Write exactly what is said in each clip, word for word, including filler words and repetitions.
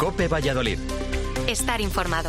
COPE Valladolid. Estar informado.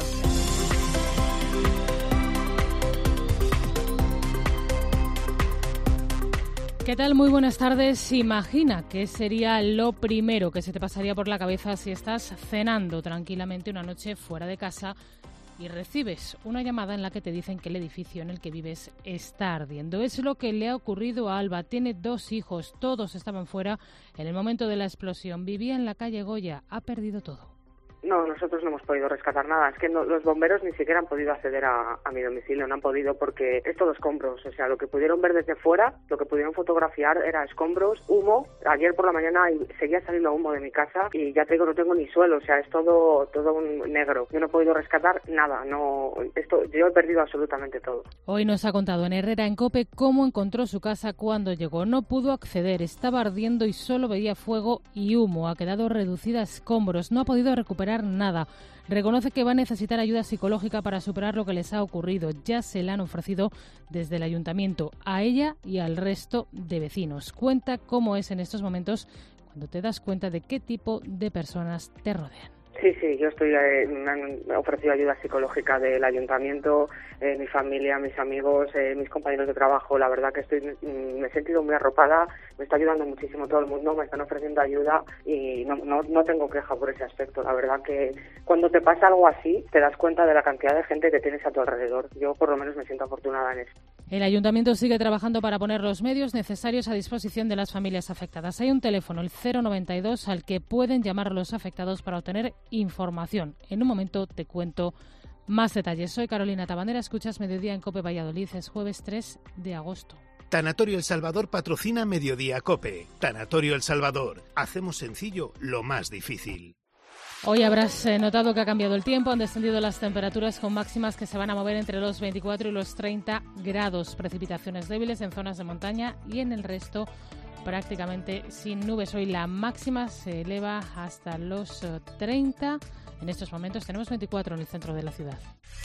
¿Qué tal? Muy buenas tardes. Imagina qué sería lo primero que se te pasaría por la cabeza si estás cenando tranquilamente una noche fuera de casa y recibes una llamada en la que te dicen que el edificio en el que vives está ardiendo. Es lo que le ha ocurrido a Alba. Tiene dos hijos, todos estaban fuera en el momento de la explosión. Vivía en la calle Goya, ha perdido todo. No, nosotros no hemos podido rescatar nada. Es que no, los bomberos ni siquiera han podido acceder a, a mi domicilio, no han podido porque es todo escombros. O sea, lo que pudieron ver desde fuera, lo que pudieron fotografiar era escombros, humo. Ayer por la mañana seguía saliendo humo de mi casa y ya te digo, no tengo ni suelo. O sea, es todo todo un negro. Yo no he podido rescatar nada. No, esto, yo he perdido absolutamente todo. Hoy nos ha contado en Herrera en COPE cómo encontró su casa cuando llegó. No pudo acceder, estaba ardiendo y solo veía fuego y humo. Ha quedado reducida a escombros. No ha podido recuperar nada. Reconoce que va a necesitar ayuda psicológica para superar lo que les ha ocurrido. Ya se la han ofrecido desde el ayuntamiento a ella y al resto de vecinos. Cuenta cómo es en estos momentos cuando te das cuenta de qué tipo de personas te rodean. Sí, sí, yo estoy, eh, me han ofrecido ayuda psicológica del ayuntamiento, eh, mi familia, mis amigos, eh, mis compañeros de trabajo. La verdad que estoy, me he sentido muy arropada, me está ayudando muchísimo todo el mundo, me están ofreciendo ayuda y no, no, no tengo queja por ese aspecto. La verdad que cuando te pasa algo así, te das cuenta de la cantidad de gente que tienes a tu alrededor. Yo por lo menos me siento afortunada en eso. El ayuntamiento sigue trabajando para poner los medios necesarios a disposición de las familias afectadas. Hay un teléfono, el cero noventa y dos, al que pueden llamar a los afectados para obtener información. En un momento te cuento más detalles. Soy Carolina Tabandera, escuchas Mediodía en COPE Valladolid, es jueves tres de agosto. Tanatorio El Salvador patrocina Mediodía COPE. Tanatorio El Salvador. Hacemos sencillo lo más difícil. Hoy habrás notado que ha cambiado el tiempo, han descendido las temperaturas con máximas que se van a mover entre los veinticuatro y los treinta grados. Precipitaciones débiles en zonas de montaña y en el resto prácticamente sin nubes. Hoy la máxima se eleva hasta los treinta. En estos momentos tenemos veinticuatro en el centro de la ciudad.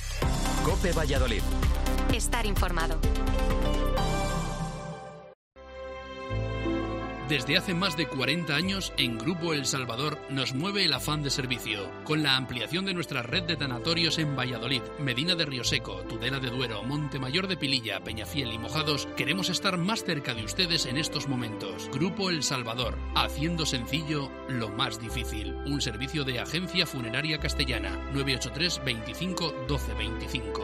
COPE Valladolid. Estar informado. Desde hace más de cuarenta años, en Grupo El Salvador nos mueve el afán de servicio. Con la ampliación de nuestra red de tanatorios en Valladolid, Medina de Rioseco, Tudela de Duero, Montemayor de Pililla, Peñafiel y Mojados, queremos estar más cerca de ustedes en estos momentos. Grupo El Salvador, haciendo sencillo lo más difícil. Un servicio de Agencia Funeraria Castellana, nueve ocho tres, veinticinco, doce veinticinco.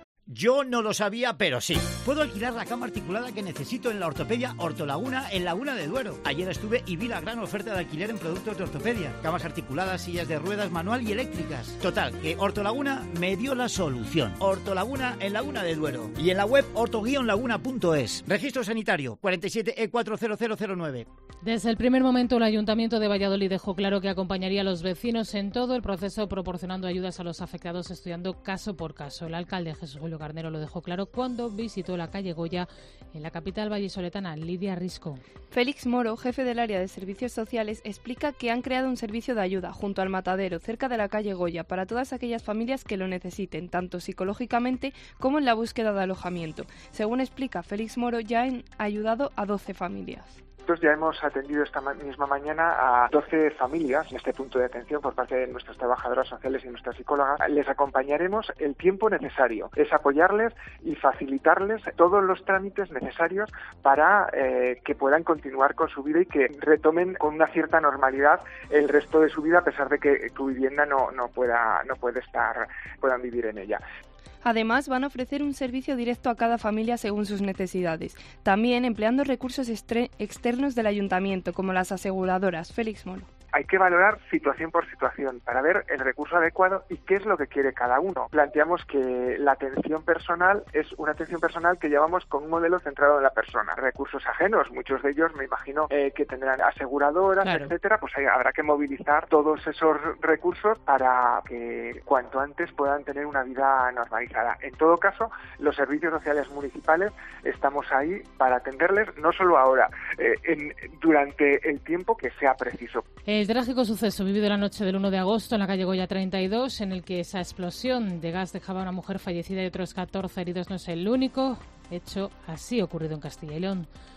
Yo no lo sabía, pero sí. Puedo alquilar la cama articulada que necesito en la ortopedia Ortolaguna en Laguna de Duero. Ayer estuve y vi la gran oferta de alquiler en productos de ortopedia. Camas articuladas, sillas de ruedas manual y eléctricas. Total, que Ortolaguna me dio la solución. Ortolaguna en Laguna de Duero. Y en la web orto guion laguna punto es. Registro sanitario cuarenta y siete E cuatro cero cero cero nueve. Desde el primer momento, el Ayuntamiento de Valladolid dejó claro que acompañaría a los vecinos en todo el proceso, proporcionando ayudas a los afectados, estudiando caso por caso. El alcalde Jesús Julio Carnero lo dejó claro cuando visitó la calle Goya en la capital vallisoletana. Lidia Risco. Félix Moro, jefe del área de servicios sociales, explica que han creado un servicio de ayuda junto al matadero, cerca de la calle Goya, para todas aquellas familias que lo necesiten, tanto psicológicamente como en la búsqueda de alojamiento. Según explica Félix Moro, ya han ayudado a doce familias. Nosotros ya hemos atendido esta misma mañana a doce familias en este punto de atención por parte de nuestras trabajadoras sociales y nuestras psicólogas. Les acompañaremos el tiempo necesario, es apoyarles y facilitarles todos los trámites necesarios para eh, que puedan continuar con su vida y que retomen con una cierta normalidad el resto de su vida, a pesar de que tu vivienda no, no pueda no puede estar puedan vivir en ella. Además, van a ofrecer un servicio directo a cada familia según sus necesidades, también empleando recursos externos del ayuntamiento, como las aseguradoras. Félix Moro. Hay que valorar situación por situación para ver el recurso adecuado y qué es lo que quiere cada uno. Planteamos que la atención personal es una atención personal que llevamos con un modelo centrado en la persona. Recursos ajenos, muchos de ellos me imagino eh, que tendrán aseguradoras, claro, etcétera, pues hay, habrá que movilizar todos esos recursos para que cuanto antes puedan tener una vida normalizada. En todo caso, los servicios sociales municipales estamos ahí para atenderles, no solo ahora, eh, en, durante el tiempo que sea preciso. El trágico suceso vivido la noche del uno de agosto en la calle Goya treinta y dos, en el que esa explosión de gas dejaba a una mujer fallecida y otros catorce heridos, no es el único hecho así ocurrido en Castilla y León.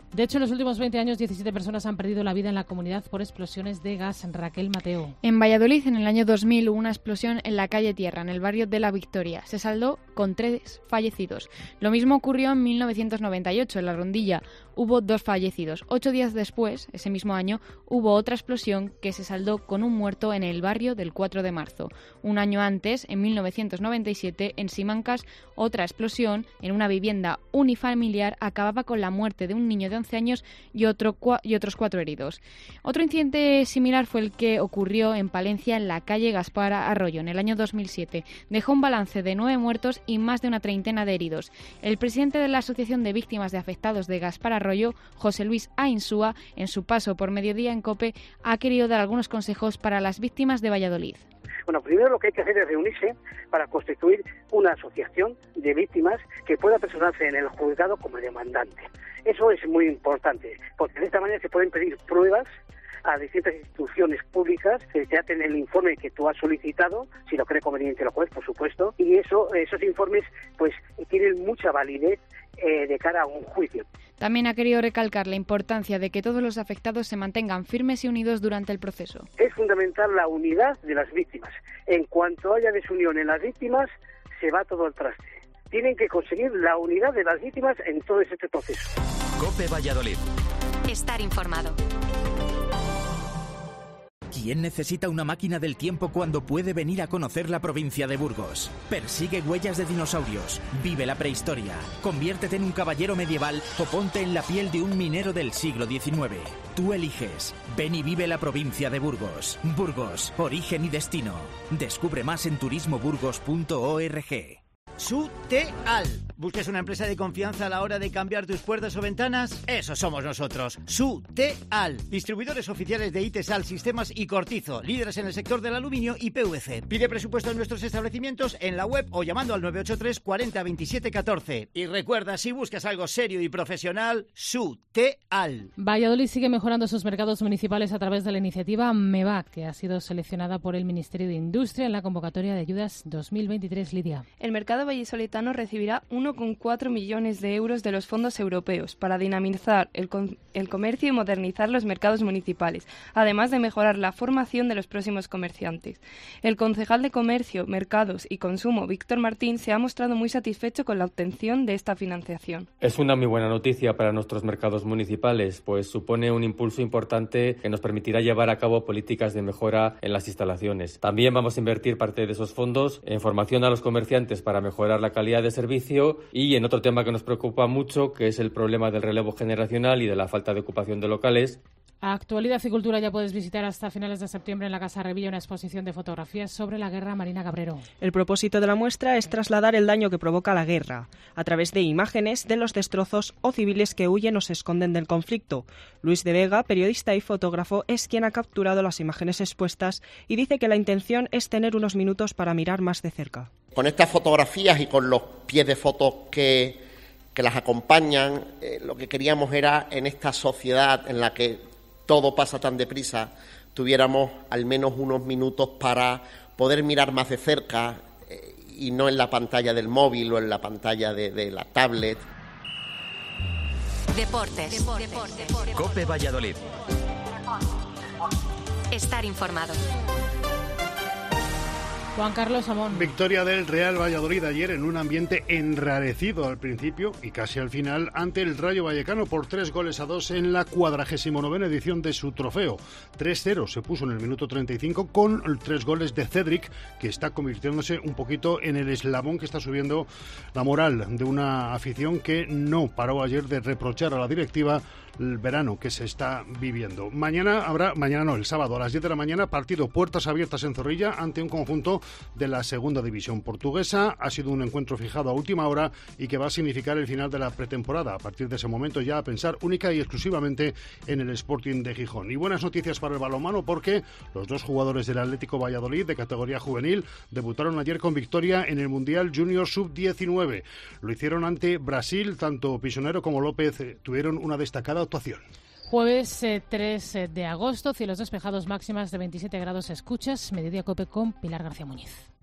De hecho, en los últimos veinte años, diecisiete personas han perdido la vida en la comunidad por explosiones de gas. Raquel Mateo. En Valladolid, en el año dos mil, hubo una explosión en la calle Tierra, en el barrio de La Victoria. Se saldó con tres fallecidos. Lo mismo ocurrió en mil novecientos noventa y ocho, en La Rondilla. Hubo dos fallecidos. Ocho días después, ese mismo año, hubo otra explosión que se saldó con un muerto en el barrio del cuatro de marzo. Un año antes, en mil novecientos noventa y siete, en Simancas, otra explosión en una vivienda unifamiliar acababa con la muerte de un niño de once años y, otro, y otros cuatro heridos. Otro incidente similar fue el que ocurrió en Palencia, en la calle Gaspar Arroyo, en el año dos mil siete. Dejó un balance de nueve muertos y más de una treintena de heridos. El presidente de la Asociación de Víctimas de Afectados de Gaspar Arroyo, José Luis Ainsúa, en su paso por Mediodía en COPE, ha querido dar algunos consejos para las víctimas de Valladolid. Bueno, primero lo que hay que hacer es reunirse para constituir una asociación de víctimas que pueda personarse en el juzgado como demandante. Eso es muy importante, porque de esta manera se pueden pedir pruebas a distintas instituciones públicas que te hacen el informe que tú has solicitado, si lo cree conveniente el juez, por supuesto, y eso, esos informes pues tienen mucha validez eh, de cara a un juicio. También ha querido recalcar la importancia de que todos los afectados se mantengan firmes y unidos durante el proceso. Es fundamental la unidad de las víctimas. En cuanto haya desunión en las víctimas, se va todo al traste. Tienen que conseguir la unidad de las víctimas en todo este proceso. COPE Valladolid. Estar informado. ¿Quién necesita una máquina del tiempo cuando puede venir a conocer la provincia de Burgos? Persigue huellas de dinosaurios, vive la prehistoria, conviértete en un caballero medieval o ponte en la piel de un minero del siglo diecinueve. Tú eliges. Ven y vive la provincia de Burgos. Burgos, origen y destino. Descubre más en turismo burgos punto org. Suteal. ¿Buscas una empresa de confianza a la hora de cambiar tus puertas o ventanas? Eso somos nosotros. Suteal. Distribuidores oficiales de Itesal, Sistemas y Cortizo. Líderes en el sector del aluminio y P V C. Pide presupuesto en nuestros establecimientos en la web o llamando al nueve ocho tres cuarenta veintisiete catorce. Y recuerda, si buscas algo serio y profesional, Suteal. Valladolid sigue mejorando sus mercados municipales a través de la iniciativa MEVA, que ha sido seleccionada por el Ministerio de Industria en la convocatoria de ayudas dos mil veintitrés. Lidia. El mercado vallisoletano recibirá uno coma cuatro millones de euros de los fondos europeos para dinamizar el, com- el comercio y modernizar los mercados municipales, además de mejorar la formación de los próximos comerciantes. El concejal de Comercio, Mercados y Consumo, Víctor Martín, se ha mostrado muy satisfecho con la obtención de esta financiación. Es una muy buena noticia para nuestros mercados municipales, pues supone un impulso importante que nos permitirá llevar a cabo políticas de mejora en las instalaciones. También vamos a invertir parte de esos fondos en formación a los comerciantes para mejorar mejorar la calidad de servicio y en otro tema que nos preocupa mucho, que es el problema del relevo generacional y de la falta de ocupación de locales. Actualidad y Cultura. Ya puedes visitar hasta finales de septiembre en la Casa Revilla una exposición de fotografías sobre la guerra. Marina Cabrero. El propósito de la muestra es trasladar el daño que provoca la guerra a través de imágenes de los destrozos o civiles que huyen o se esconden del conflicto. Luis de Vega, periodista y fotógrafo, es quien ha capturado las imágenes expuestas y dice que la intención es tener unos minutos para mirar más de cerca. Con estas fotografías y con los pies de fotos que, que las acompañan, eh, lo que queríamos era, en esta sociedad en la que todo pasa tan deprisa, tuviéramos al menos unos minutos para poder mirar más de cerca eh, y no en la pantalla del móvil o en la pantalla de, de la tablet. Deportes. Deportes. Deportes. COPE Valladolid. Estar informado. Juan Carlos Amón. Victoria del Real Valladolid ayer en un ambiente enrarecido al principio y casi al final ante el Rayo Vallecano por tres goles a dos en la cuadragésimo novena edición de su trofeo. tres cero se puso en el minuto treinta y cinco con tres goles de Cedric, que está convirtiéndose un poquito en el eslabón que está subiendo la moral de una afición que no paró ayer de reprochar a la directiva el verano que se está viviendo. Mañana habrá, mañana no, el sábado a las diez de la mañana, partido puertas abiertas en Zorrilla ante un conjunto de la segunda división portuguesa. Ha sido un encuentro fijado a última hora y que va a significar el final de la pretemporada. A partir de ese momento ya a pensar única y exclusivamente en el Sporting de Gijón. Y buenas noticias para el balonmano porque los dos jugadores del Atlético Valladolid de categoría juvenil debutaron ayer con victoria en el Mundial Junior sub diecinueve. Lo hicieron ante Brasil, tanto Pisonero como López eh, tuvieron una destacada actuación. Jueves eh, tres de agosto, cielos despejados, máximas de veintisiete grados. Escuchas Mediodía COPE con Pilar García Muñiz.